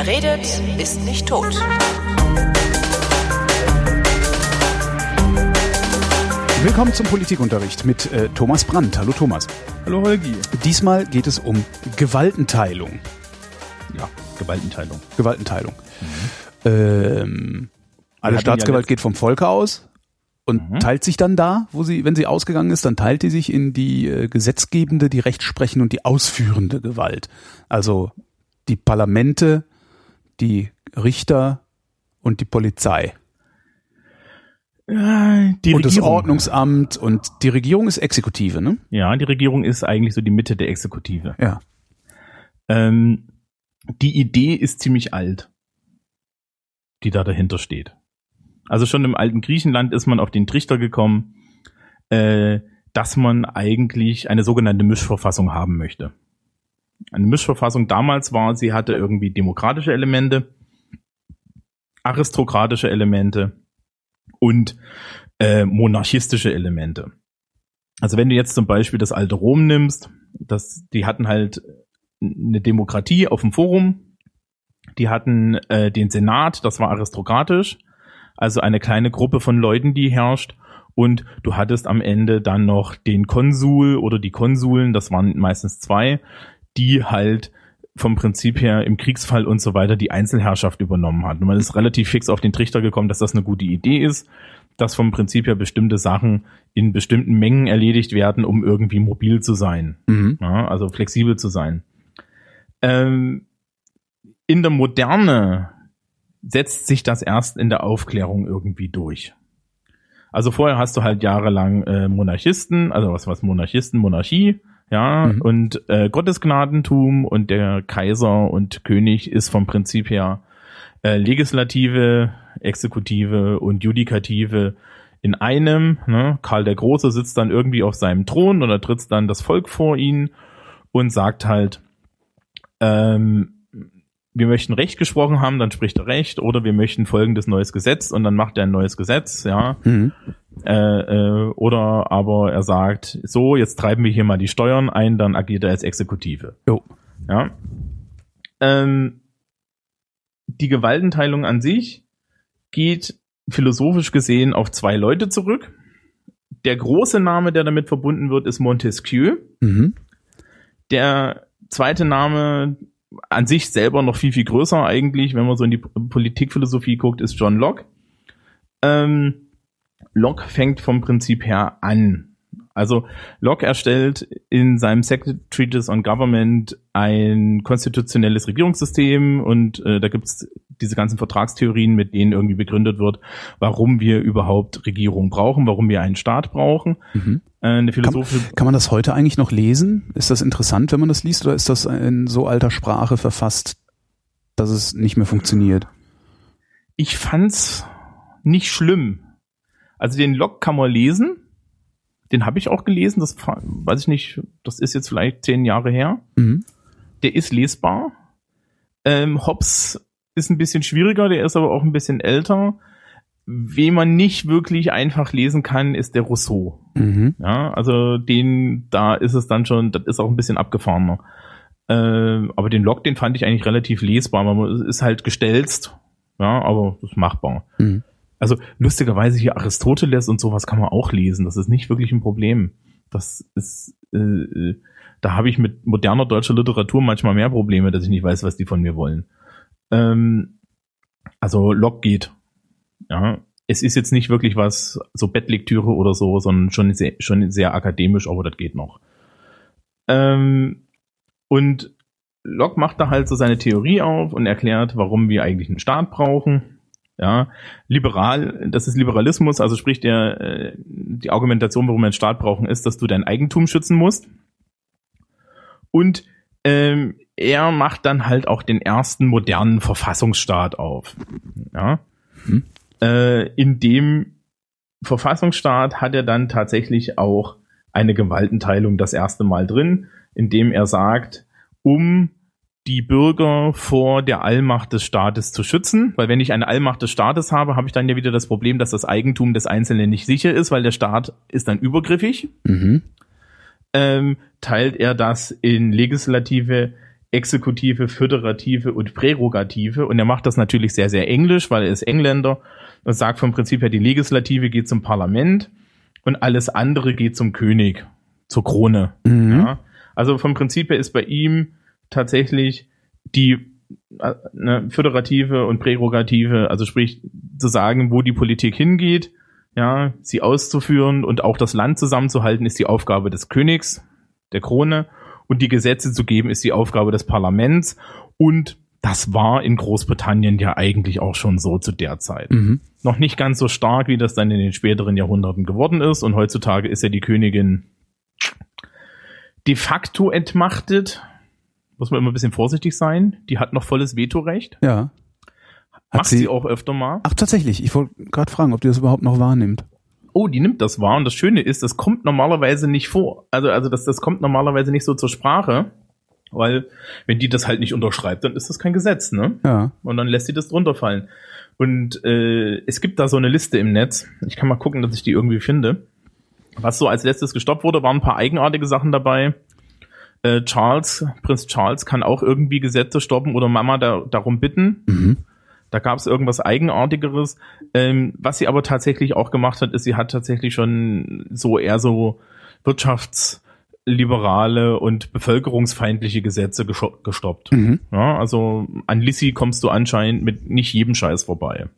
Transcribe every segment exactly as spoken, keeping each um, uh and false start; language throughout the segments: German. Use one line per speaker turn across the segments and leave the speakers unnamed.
Wer redet, ist nicht tot.
Willkommen zum Politikunterricht mit äh, Thomas Brandt. Hallo Thomas.
Hallo Holgi.
Diesmal geht es um Gewaltenteilung.
Ja, Gewaltenteilung.
Gewaltenteilung. Mhm. Ähm, alle Staatsgewalt ja geht vom Volke aus und mhm. teilt sich dann da, wo sie, wenn sie ausgegangen ist, dann teilt die sich in die äh, gesetzgebende, die rechtsprechende und die ausführende Gewalt. Also die Parlamente, die Richter und die Polizei.
Ja, die
und
Regierung.
Das Ordnungsamt und die Regierung ist Exekutive, ne?
Ja, die Regierung ist eigentlich so die Mitte der Exekutive.
Ja.
Ähm, die Idee ist ziemlich alt, die da dahinter steht. Also schon im alten Griechenland ist man auf den Trichter gekommen, äh, dass man eigentlich eine sogenannte Mischverfassung haben möchte. Eine Mischverfassung damals war, sie hatte irgendwie demokratische Elemente, aristokratische Elemente und äh, monarchistische Elemente. Also wenn du jetzt zum Beispiel das alte Rom nimmst, das, die hatten halt eine Demokratie auf dem Forum, die hatten äh, den Senat, das war aristokratisch, also eine kleine Gruppe von Leuten, die herrscht, und du hattest am Ende dann noch den Konsul oder die Konsuln, das waren meistens zwei, die halt vom Prinzip her im Kriegsfall und so weiter die Einzelherrschaft übernommen hat. Und man ist relativ fix auf den Trichter gekommen, dass das eine gute Idee ist, dass vom Prinzip her bestimmte Sachen in bestimmten Mengen erledigt werden, um irgendwie mobil zu sein. Mhm. Ja, also flexibel zu sein. Ähm, in der Moderne setzt sich das erst in der Aufklärung irgendwie durch. Also vorher hast du halt jahrelang äh, Monarchisten, also was was Monarchisten, Monarchie, ja, mhm. und äh, Gottesgnadentum, und der Kaiser und König ist vom Prinzip her äh, Legislative, Exekutive und Judikative in einem. Ne? Karl der Große sitzt dann irgendwie auf seinem Thron und da tritt dann das Volk vor ihn und sagt halt, ähm, wir möchten Recht gesprochen haben, dann spricht er Recht, oder wir möchten folgendes neues Gesetz und dann macht er ein neues Gesetz, ja. Mhm. Äh, äh, oder aber er sagt, so, jetzt treiben wir hier mal die Steuern ein, dann agiert er als Exekutive.
Jo.
Ja. Ähm, die Gewaltenteilung an sich geht philosophisch gesehen auf zwei Leute zurück. Der große Name, der damit verbunden wird, ist Montesquieu. Mhm. Der zweite Name, an sich selber noch viel, viel größer eigentlich, wenn man so in die Politikphilosophie guckt, ist John Locke. Ähm, Locke fängt vom Prinzip her an. Also Locke erstellt in seinem Second Treatise on Government ein konstitutionelles Regierungssystem, und äh, da gibt's diese ganzen Vertragstheorien, mit denen irgendwie begründet wird, warum wir überhaupt Regierung brauchen, warum wir einen Staat brauchen. Mhm. Äh, eine philosophische
kann, kann man das heute eigentlich noch lesen? Ist das interessant, wenn man das liest, oder ist das in so alter Sprache verfasst, dass es nicht mehr funktioniert?
Ich fand's nicht schlimm. Also den Locke kann man lesen. Den habe ich auch gelesen, das weiß ich nicht, das ist jetzt vielleicht zehn Jahre her. Mhm. Der ist lesbar. Ähm, Hobbes ist ein bisschen schwieriger, der ist aber auch ein bisschen älter. Wen man nicht wirklich einfach lesen kann, ist der Rousseau. Mhm. Ja, also den, da ist es dann schon, das ist auch ein bisschen abgefahrener. Ähm, aber den Locke, den fand ich eigentlich relativ lesbar. Man ist halt gestelzt, ja, aber das ist machbar. Mhm. Also lustigerweise hier Aristoteles und sowas kann man auch lesen. Das ist nicht wirklich ein Problem. Das ist, äh, da habe ich mit moderner deutscher Literatur manchmal mehr Probleme, dass ich nicht weiß, was die von mir wollen. Ähm, also Locke geht. Ja, es ist jetzt nicht wirklich was, so Bettlektüre oder so, sondern schon sehr, schon sehr akademisch, aber das geht noch. Ähm, und Locke macht da halt so seine Theorie auf und erklärt, warum wir eigentlich einen Staat brauchen. Ja, liberal, das ist Liberalismus, also sprich der, die Argumentation, warum wir einen Staat brauchen, ist, dass du dein Eigentum schützen musst. Und ähm, er macht dann halt auch den ersten modernen Verfassungsstaat auf. Ja, hm. äh, in dem Verfassungsstaat hat er dann tatsächlich auch eine Gewaltenteilung das erste Mal drin, indem er sagt, um die Bürger vor der Allmacht des Staates zu schützen, weil wenn ich eine Allmacht des Staates habe, habe ich dann ja wieder das Problem, dass das Eigentum des Einzelnen nicht sicher ist, weil der Staat ist dann übergriffig. Mhm. Ähm, teilt er das in Legislative, Exekutive, Föderative und Prärogative. Und er macht das natürlich sehr, sehr englisch, weil er ist Engländer und sagt vom Prinzip her, die Legislative geht zum Parlament und alles andere geht zum König, zur Krone. Mhm. Ja. Also vom Prinzip her ist bei ihm tatsächlich die eine Föderative und Prärogative, also sprich zu sagen, wo die Politik hingeht, ja, sie auszuführen und auch das Land zusammenzuhalten, ist die Aufgabe des Königs, der Krone, und die Gesetze zu geben, ist die Aufgabe des Parlaments. Und das war in Großbritannien ja eigentlich auch schon so zu der Zeit. Mhm. Noch nicht ganz so stark, wie das dann in den späteren Jahrhunderten geworden ist. Und heutzutage ist ja die Königin de facto entmachtet. Muss man immer ein bisschen vorsichtig sein. Die hat noch volles Vetorecht.
Ja.
Hat Macht sie, sie auch öfter mal.
Ach, tatsächlich. Ich wollte gerade fragen, ob die das überhaupt noch wahrnimmt.
Oh, die nimmt das wahr. Und das Schöne ist, das kommt normalerweise nicht vor. Also, also das, das kommt normalerweise nicht so zur Sprache. Weil, wenn die das halt nicht unterschreibt, dann ist das kein Gesetz, ne?
Ja.
Und dann lässt sie das drunter fallen. Und äh, es gibt da so eine Liste im Netz. Ich kann mal gucken, dass ich die irgendwie finde. Was so als letztes gestoppt wurde, waren ein paar eigenartige Sachen dabei. Äh, Charles, Prinz Charles kann auch irgendwie Gesetze stoppen oder Mama da, darum bitten. Mhm. Da gab es irgendwas Eigenartigeres. Ähm, was sie aber tatsächlich auch gemacht hat, ist, sie hat tatsächlich schon so eher so wirtschaftsliberale und bevölkerungsfeindliche Gesetze gescho- gestoppt. Mhm. Ja, also an Lissy kommst du anscheinend mit nicht jedem Scheiß vorbei.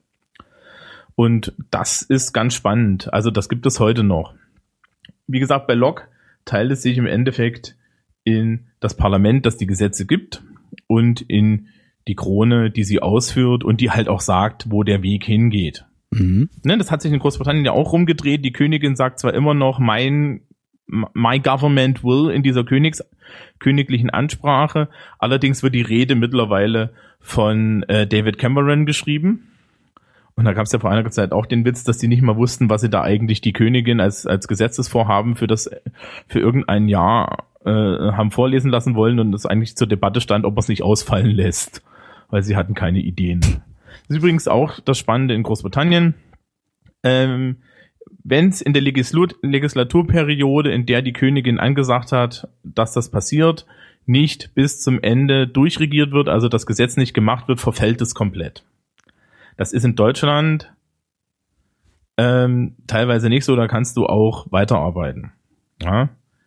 Und das ist ganz spannend. Also das gibt es heute noch. Wie gesagt, bei Locke teilt es sich im Endeffekt in das Parlament, das die Gesetze gibt, und in die Krone, die sie ausführt und die halt auch sagt, wo der Weg hingeht. Mhm. Ne, das hat sich in Großbritannien ja auch rumgedreht. Die Königin sagt zwar immer noch, mein my government will in dieser Königs, königlichen Ansprache, allerdings wird die Rede mittlerweile von äh, David Cameron geschrieben. Und da gab es ja vor einiger Zeit auch den Witz, dass die nicht mal wussten, was sie da eigentlich die Königin als als Gesetzesvorhaben für das für irgendein Jahr äh, haben vorlesen lassen wollen und es eigentlich zur Debatte stand, ob man es nicht ausfallen lässt, weil sie hatten keine Ideen. Das ist übrigens auch das Spannende in Großbritannien. Ähm, wenn es in der Legisl- Legislaturperiode, in der die Königin angesagt hat, dass das passiert, nicht bis zum Ende durchregiert wird, also das Gesetz nicht gemacht wird, verfällt es komplett. Das ist in Deutschland ähm, teilweise nicht so, da kannst du auch weiterarbeiten. Ja?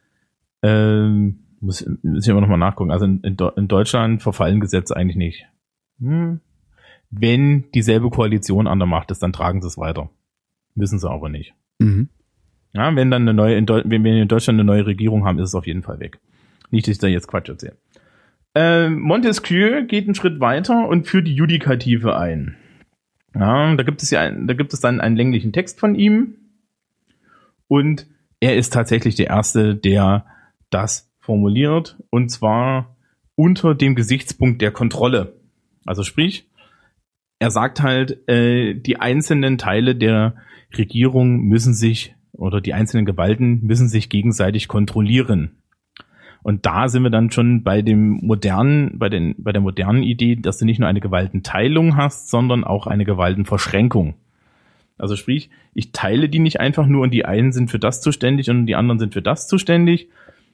Ähm, muss, muss ich aber nochmal nachgucken. Also in, in, in Deutschland verfallen Gesetze eigentlich nicht. Hm. Wenn dieselbe Koalition an der Macht ist, dann tragen sie es weiter. Müssen sie aber nicht. Mhm. Ja, wenn dann eine neue, in Deu- wenn wir in Deutschland eine neue Regierung haben, ist es auf jeden Fall weg. Nicht, dass ich da jetzt Quatsch erzähle. Ähm, Montesquieu geht einen Schritt weiter und führt die Judikative ein. Ja, da gibt es ja, ein, da gibt es dann einen länglichen Text von ihm und er ist tatsächlich der Erste, der das formuliert, und zwar unter dem Gesichtspunkt der Kontrolle. Also sprich, er sagt halt, äh, die einzelnen Teile der Regierung müssen sich, oder die einzelnen Gewalten müssen sich gegenseitig kontrollieren. Und da sind wir dann schon bei dem modernen, bei den, bei der modernen Idee, dass du nicht nur eine Gewaltenteilung hast, sondern auch eine Gewaltenverschränkung. Also sprich, ich teile die nicht einfach nur und die einen sind für das zuständig und die anderen sind für das zuständig,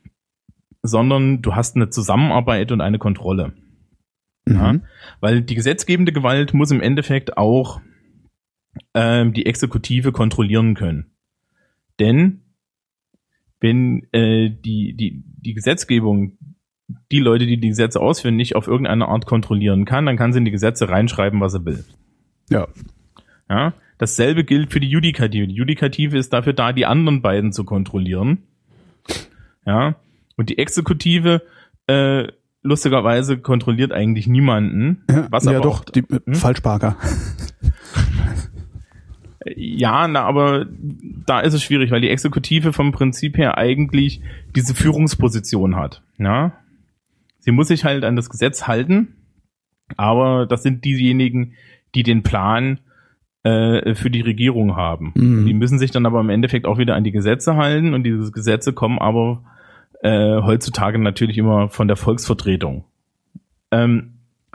sondern du hast eine Zusammenarbeit und eine Kontrolle. Mhm. Ja, weil die gesetzgebende Gewalt muss im Endeffekt auch ähm, die Exekutive kontrollieren können. Denn wenn äh, die, die, die Gesetzgebung, die Leute, die die Gesetze ausführen, nicht auf irgendeine Art kontrollieren kann, dann kann sie in die Gesetze reinschreiben, was sie will.
Ja.
Ja. Dasselbe gilt für die Judikative. Die Judikative ist dafür da, die anderen beiden zu kontrollieren. Ja. Und die Exekutive, äh, lustigerweise kontrolliert eigentlich niemanden. Was
ja,
aber
doch,
auch,
die hm? Falschparker.
Ja, na, aber da ist es schwierig, weil die Exekutive vom Prinzip her eigentlich diese Führungsposition hat. Ja? Sie muss sich halt an das Gesetz halten, aber das sind diejenigen, die den Plan äh, für die Regierung haben. Mhm. Die müssen sich dann aber im Endeffekt auch wieder an die Gesetze halten, und diese Gesetze kommen aber äh, heutzutage natürlich immer von der Volksvertretung. Ähm,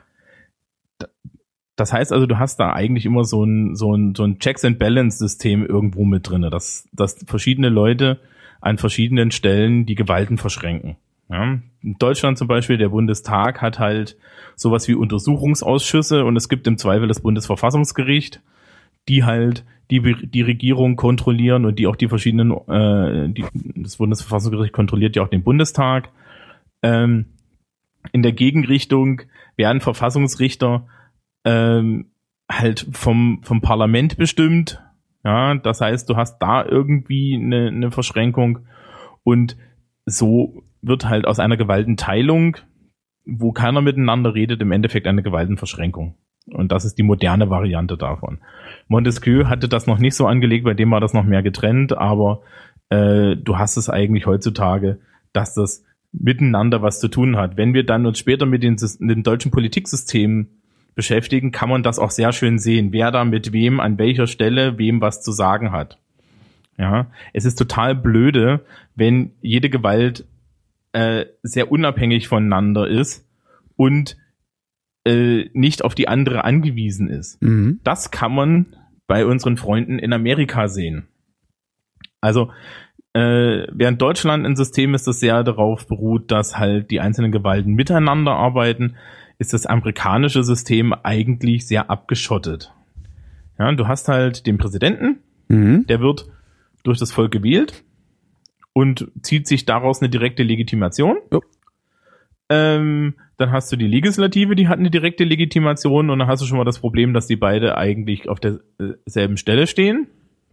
Das heißt also, du hast da eigentlich immer so ein, so ein, so ein Checks-and-Balance-System irgendwo mit drinne, dass, dass verschiedene Leute an verschiedenen Stellen die Gewalten verschränken. Ja, in Deutschland zum Beispiel, der Bundestag hat halt sowas wie Untersuchungsausschüsse und es gibt im Zweifel das Bundesverfassungsgericht, die halt die, die Regierung kontrollieren und die auch die verschiedenen, äh, die, das Bundesverfassungsgericht kontrolliert ja auch den Bundestag. Ähm, in der Gegenrichtung werden Verfassungsrichter ähm, halt vom, vom Parlament bestimmt. Ja, das heißt, du hast da irgendwie eine, eine Verschränkung und so wird halt aus einer Gewaltenteilung, wo keiner miteinander redet, im Endeffekt eine Gewaltenverschränkung. Und das ist die moderne Variante davon. Montesquieu hatte das noch nicht so angelegt, bei dem war das noch mehr getrennt, aber äh, du hast es eigentlich heutzutage, dass das miteinander was zu tun hat. Wenn wir dann uns später mit den, den deutschen Politiksystemen beschäftigen, kann man das auch sehr schön sehen, wer da mit wem an welcher Stelle wem was zu sagen hat. Ja, es ist total blöde, wenn jede Gewalt äh, sehr unabhängig voneinander ist und äh, nicht auf die andere angewiesen ist. Mhm. Das kann man bei unseren Freunden in Amerika sehen. Also äh, während Deutschland ein System ist, das sehr darauf beruht, dass halt die einzelnen Gewalten miteinander arbeiten, ist das amerikanische System eigentlich sehr abgeschottet. Ja, du hast halt den Präsidenten, mhm. der wird durch das Volk gewählt und zieht sich daraus eine direkte Legitimation. Oh. Ähm, dann hast du die Legislative, die hat eine direkte Legitimation und dann hast du schon mal das Problem, dass die beide eigentlich auf derselben Stelle stehen.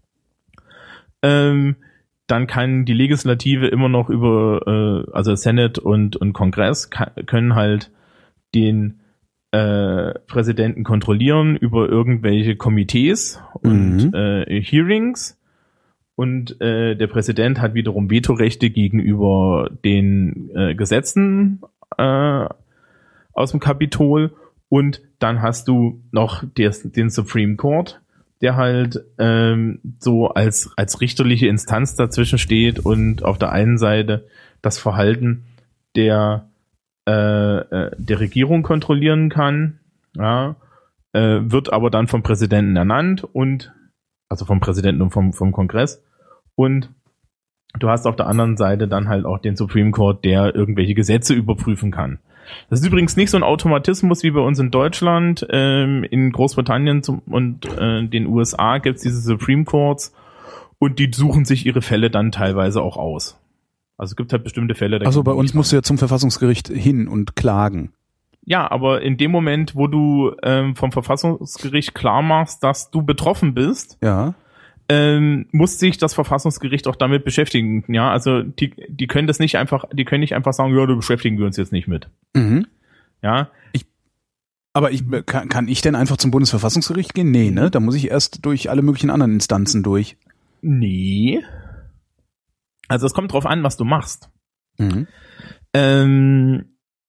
Ähm, dann kann die Legislative immer noch über, äh, also Senate und, und Kongress kann, können halt den äh, Präsidenten kontrollieren über irgendwelche Komitees und mhm. äh, Hearings. Und äh, der Präsident hat wiederum Vetorechte gegenüber den äh, Gesetzen äh, aus dem Kapitol. Und dann hast du noch des, den Supreme Court, der halt ähm, so als als richterliche Instanz dazwischen steht und auf der einen Seite das Verhalten der äh, der Regierung kontrollieren kann, ja, äh, wird aber dann vom Präsidenten ernannt und also vom Präsidenten und vom vom Kongress. Und du hast auf der anderen Seite dann halt auch den Supreme Court, der irgendwelche Gesetze überprüfen kann. Das ist übrigens nicht so ein Automatismus wie bei uns in Deutschland. Ähm, in Großbritannien zum, und äh, den U S A gibt es diese Supreme Courts und die suchen sich ihre Fälle dann teilweise auch aus. Also es gibt halt bestimmte Fälle. Da
also bei uns musst du ja zum Verfassungsgericht hin und klagen.
Ja, aber in dem Moment, wo du ähm, vom Verfassungsgericht klar machst, dass du betroffen bist,
ja.
Ähm, muss sich das Verfassungsgericht auch damit beschäftigen. Ja, also die, die können das nicht einfach, die können nicht einfach sagen, ja, da beschäftigen wir uns jetzt nicht mit.
Mhm.
Ja.
Ich, aber ich, kann, kann ich denn einfach zum Bundesverfassungsgericht gehen? Nee, ne? Da muss ich erst durch alle möglichen anderen Instanzen durch.
Nee. Also es kommt drauf an, was du machst.
Mhm.
Ähm,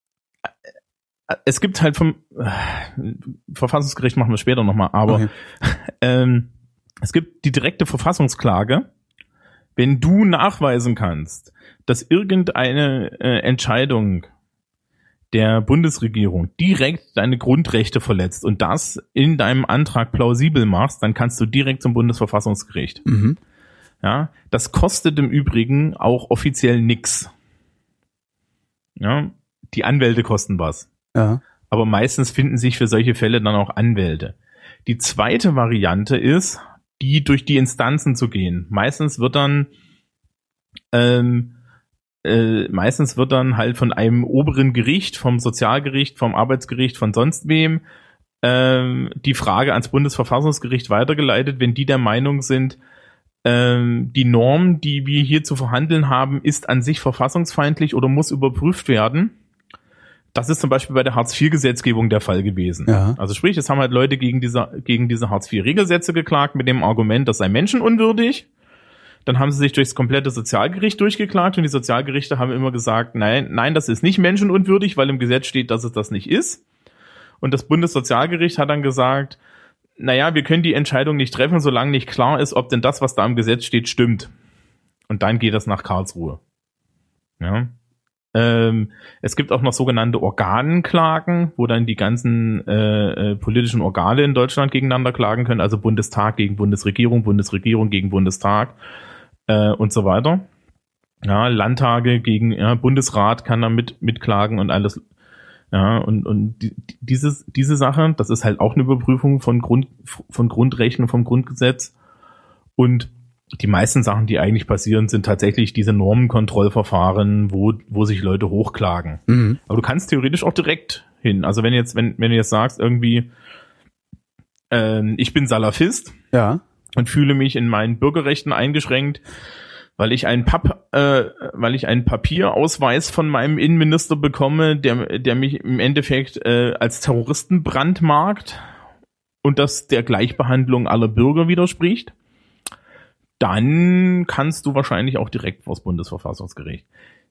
es gibt halt vom äh, Verfassungsgericht machen wir später nochmal, aber okay. ähm, es gibt die direkte Verfassungsklage, wenn du nachweisen kannst, dass irgendeine äh, Entscheidung der Bundesregierung direkt deine Grundrechte verletzt und das in deinem Antrag plausibel machst, dann kannst du direkt zum Bundesverfassungsgericht.
Mhm.
Ja, das kostet im Übrigen auch offiziell nix. Ja, die Anwälte kosten was.
Ja.
Aber meistens finden sich für solche Fälle dann auch Anwälte. Die zweite Variante ist, die durch die Instanzen zu gehen. Meistens wird dann ähm, äh, meistens wird dann halt von einem oberen Gericht, vom Sozialgericht, vom Arbeitsgericht, von sonst wem ähm, die Frage ans Bundesverfassungsgericht weitergeleitet, wenn die der Meinung sind, ähm, die Norm, die wir hier zu verhandeln haben, ist an sich verfassungsfeindlich oder muss überprüft werden. Das ist zum Beispiel bei der Hartz vier Gesetzgebung der Fall gewesen.
Ja.
Also sprich, es haben halt Leute gegen diese, gegen diese Hartz vier Regelsätze geklagt mit dem Argument, das sei menschenunwürdig. Dann haben sie sich durchs komplette Sozialgericht durchgeklagt und die Sozialgerichte haben immer gesagt, nein, nein, das ist nicht menschenunwürdig, weil im Gesetz steht, dass es das nicht ist. Und das Bundessozialgericht hat dann gesagt, naja, wir können die Entscheidung nicht treffen, solange nicht klar ist, ob denn das, was da im Gesetz steht, stimmt. Und dann geht das nach Karlsruhe. Ja. Ähm, es gibt auch noch sogenannte Organklagen, wo dann die ganzen äh, äh, politischen Organe in Deutschland gegeneinander klagen können, also Bundestag gegen Bundesregierung, Bundesregierung gegen Bundestag äh, und so weiter. Ja, Landtage gegen ja, Bundesrat kann da mit, mitklagen und alles. Ja, und, und die, dieses, diese Sache, das ist halt auch eine Überprüfung von Grund, von Grundrechten, vom Grundgesetz. Und die meisten Sachen, die eigentlich passieren, sind tatsächlich diese Normenkontrollverfahren, wo, wo sich Leute hochklagen. Mhm. Aber du kannst theoretisch auch direkt hin. Also wenn jetzt, wenn, wenn du jetzt sagst, irgendwie, äh, ich bin Salafist.
Ja.
Und fühle mich in meinen Bürgerrechten eingeschränkt, weil ich einen Pap, äh, weil ich einen Papierausweis von meinem Innenminister bekomme, der, der mich im Endeffekt äh, als Terroristen brandmarkt und das der Gleichbehandlung aller Bürger widerspricht, dann kannst du wahrscheinlich auch direkt vors Bundesverfassungsgericht.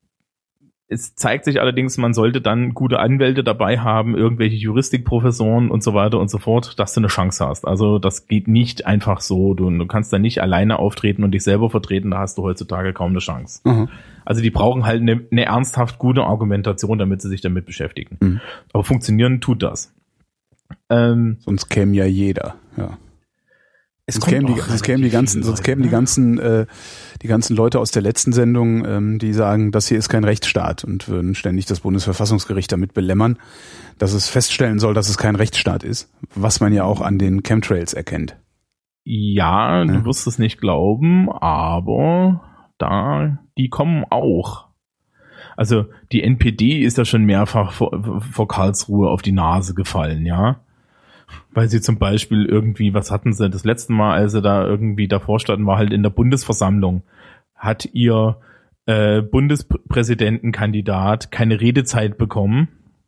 Es zeigt sich allerdings, man sollte dann gute Anwälte dabei haben, irgendwelche Juristikprofessoren und so weiter und so fort, dass du eine Chance hast. Also das geht nicht einfach so. Du, du kannst da nicht alleine auftreten und dich selber vertreten, da hast du heutzutage kaum eine Chance. Mhm. Also die brauchen halt eine, eine ernsthaft gute Argumentation, damit sie sich damit beschäftigen. Mhm. Aber funktionieren tut das. Ähm,
Sonst käme ja jeder, ja. Sonst kämen die, sonst kämen die ganzen, sonst kämen die ganzen, äh, die ganzen Leute aus der letzten Sendung, ähm, die sagen, das hier ist kein Rechtsstaat und würden ständig das Bundesverfassungsgericht damit belämmern, dass es feststellen soll, dass es kein Rechtsstaat ist, was man ja auch an den Chemtrails erkennt.
Ja, du ja. wirst es nicht glauben, aber da, die kommen auch. Also die N P D ist ja schon mehrfach vor, vor Karlsruhe auf die Nase gefallen, ja. Weil sie zum Beispiel irgendwie, was hatten sie das letzte Mal, als sie da irgendwie davor standen, war halt in der Bundesversammlung, hat ihr äh, Bundespräsidentenkandidat keine Redezeit bekommen.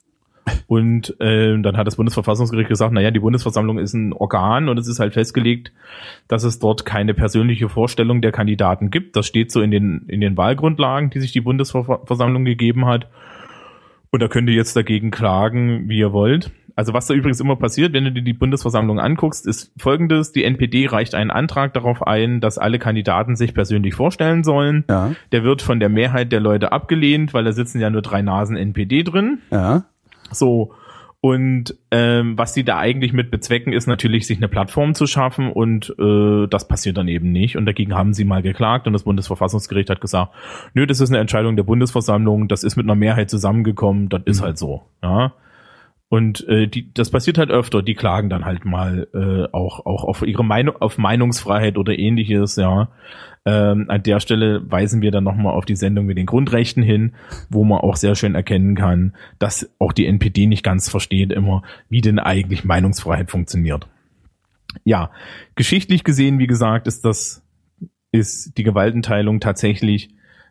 Und äh, dann hat das Bundesverfassungsgericht gesagt, naja, die Bundesversammlung ist ein Organ und es ist halt festgelegt, dass es dort keine persönliche Vorstellung der Kandidaten gibt. Das steht so in den, in den Wahlgrundlagen, die sich die Bundesversammlung gegeben hat. Und da könnt ihr jetzt dagegen klagen, wie ihr wollt. Also was da übrigens immer passiert, wenn du dir die Bundesversammlung anguckst, ist Folgendes. Die N P D reicht einen Antrag darauf ein, dass alle Kandidaten sich persönlich vorstellen sollen. Ja. Der wird von der Mehrheit der Leute abgelehnt, weil da sitzen ja nur drei Nasen N P D drin.
Ja.
So. Und ähm, was die da eigentlich mit bezwecken, ist natürlich, sich eine Plattform zu schaffen und äh, das passiert dann eben nicht. Und dagegen haben sie mal geklagt und das Bundesverfassungsgericht hat gesagt, nö, das ist eine Entscheidung der Bundesversammlung, das ist mit einer Mehrheit zusammengekommen, das mhm. ist halt so. Ja. Und äh, die, das passiert halt öfter, die klagen dann halt mal äh, auch auch auf ihre Meinung, auf Meinungsfreiheit oder ähnliches, ja. Ähm, an der Stelle weisen wir dann nochmal auf die Sendung mit den Grundrechten hin, wo man auch sehr schön erkennen kann, dass auch die N P D nicht ganz versteht immer, wie denn eigentlich Meinungsfreiheit funktioniert. Ja, geschichtlich gesehen, wie gesagt, ist das ist die Gewaltenteilung tatsächlich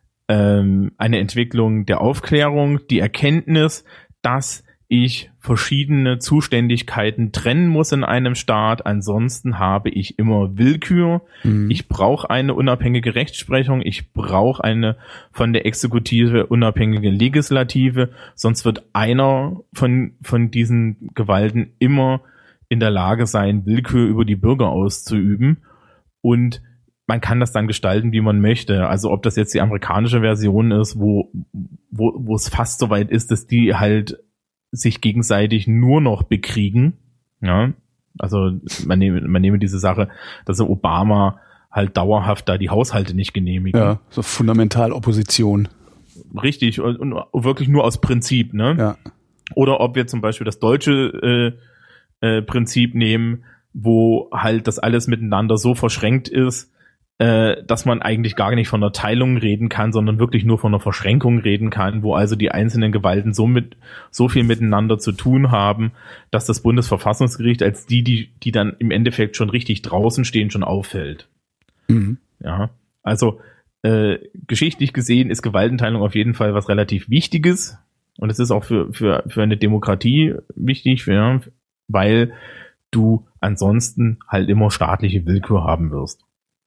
ähm, eine Entwicklung der Aufklärung, die Erkenntnis, dass ich verschiedene Zuständigkeiten trennen muss in einem Staat, ansonsten habe ich immer Willkür. Mhm. Ich brauche eine unabhängige Rechtsprechung, ich brauche eine von der Exekutive unabhängige Legislative, sonst wird einer von von diesen Gewalten immer in der Lage sein, Willkür über die Bürger auszuüben und man kann das dann gestalten, wie man möchte. Also ob das jetzt die amerikanische Version ist, wo wo wo es fast so weit ist, dass die halt sich gegenseitig nur noch bekriegen, ja, also man nehme, man nehme diese Sache, dass Obama halt dauerhaft da die Haushalte nicht genehmigt.
Ja, so fundamental Opposition.
Richtig, und, und wirklich nur aus Prinzip, ne?
Ja.
Oder ob wir zum Beispiel das deutsche äh, äh, Prinzip nehmen, wo halt das alles miteinander so verschränkt ist, äh, dass man eigentlich gar nicht von einer Teilung reden kann, sondern wirklich nur von einer Verschränkung reden kann, wo also die einzelnen Gewalten so mit so viel miteinander zu tun haben, dass das Bundesverfassungsgericht als die, die, die dann im Endeffekt schon richtig draußen stehen, schon auffällt. Mhm. Ja, also äh, geschichtlich gesehen ist Gewaltenteilung auf jeden Fall was relativ Wichtiges und es ist auch für für für eine Demokratie wichtig, für, weil du ansonsten halt immer staatliche Willkür haben wirst.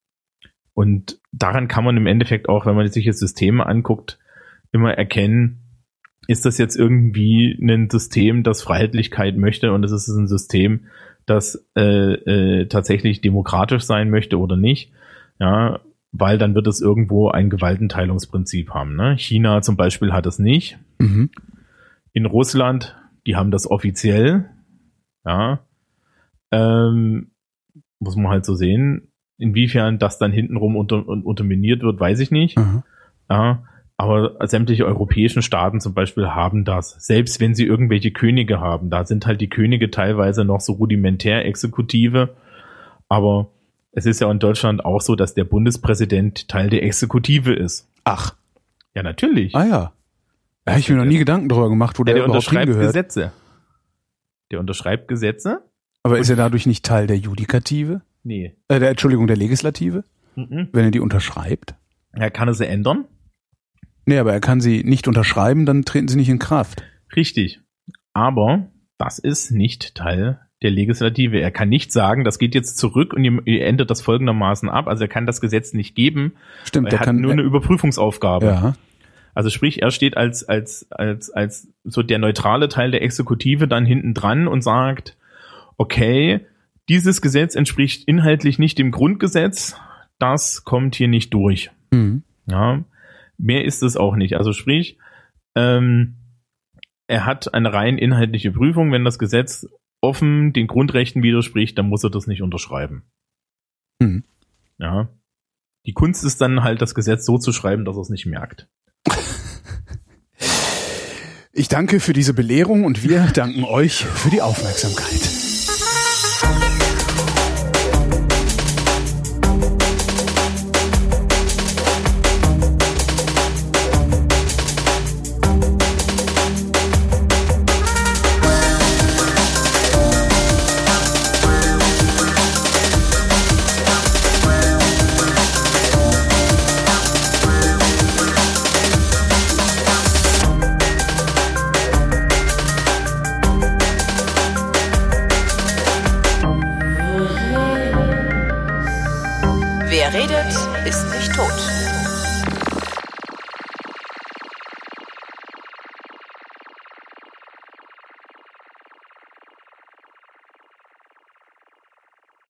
Und daran kann man im Endeffekt auch, wenn man sich jetzt Systeme anguckt, immer erkennen, ist das jetzt irgendwie ein System, das Freiheitlichkeit möchte und es ist ein System, das äh, äh, tatsächlich demokratisch sein möchte oder nicht. Ja, weil dann wird es irgendwo ein Gewaltenteilungsprinzip haben. Ne? China zum Beispiel hat es nicht. Mhm. In Russland, die haben das offiziell. Ja, ähm, muss man halt so sehen. Inwiefern das dann hintenrum unter, unterminiert wird, weiß ich nicht. Mhm. Ja, aber sämtliche europäischen Staaten zum Beispiel haben das. Selbst wenn sie irgendwelche Könige haben. Da sind halt die Könige teilweise noch so rudimentär Exekutive. Aber es ist ja in Deutschland auch so, dass der Bundespräsident Teil der Exekutive ist.
Ach.
Ja, natürlich.
Ah ja. Da habe ich mir noch nie Gedanken darüber gemacht, wo
ja,
der,
der
überhaupt
unterschreibt
hingehört.
Gesetze. Der unterschreibt Gesetze.
Aber ist er dadurch nicht Teil der Judikative?
Nee.
Äh, der, Entschuldigung, der Legislative?
Mhm.
Wenn er die unterschreibt?
Er kann sie ändern.
Nee, aber er kann sie nicht unterschreiben, dann treten sie nicht in Kraft.
Richtig. Aber das ist nicht Teil der Legislative. Er kann nicht sagen, das geht jetzt zurück und ihr, ihr ändert das folgendermaßen ab. Also er kann das Gesetz nicht geben.
Stimmt,
er
der
hat
kann
nur eine Überprüfungsaufgabe.
Ja.
Also sprich, er steht als als als als so der neutrale Teil der Exekutive dann hinten dran und sagt, okay, dieses Gesetz entspricht inhaltlich nicht dem Grundgesetz, das kommt hier nicht durch.
Mhm.
Ja, mehr ist es auch nicht. Also sprich, ähm, er hat eine rein inhaltliche Prüfung. Wenn das Gesetz offen den Grundrechten widerspricht, dann muss er das nicht unterschreiben.
Mhm.
Ja, die Kunst ist dann halt, das Gesetz so zu schreiben, dass er es nicht merkt.
Ich danke für diese Belehrung und wir danken euch für die Aufmerksamkeit.
Wer redet, ist nicht tot.